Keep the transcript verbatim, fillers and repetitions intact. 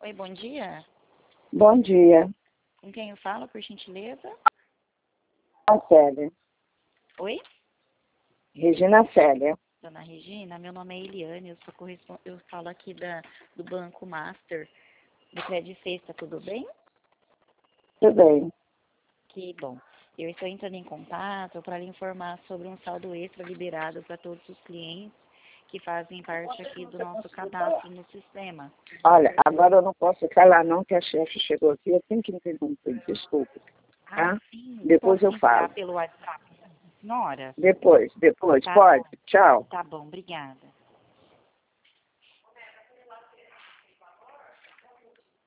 Oi, bom dia. Bom dia, Com quem eu falo, por gentileza? a Célia. Oi? Regina Célia. Dona Regina, meu nome é Eliane, eu, sou correspon... eu falo aqui da, do Banco Master, do Crédito Sexta, tudo bem? Tudo bem. Que bom. Eu estou entrando em contato para lhe informar sobre um saldo extra liberado para todos os clientes que fazem parte aqui do nosso cadastro no sistema. Olha, agora eu não posso falar não, que a chefe chegou aqui, eu tenho que interromper, desculpe. Ah, Tá? sim. Depois Posso eu enviar falo. pelo WhatsApp, senhora? Depois, depois, Tá pode? bom. Tchau. Tá bom, obrigada.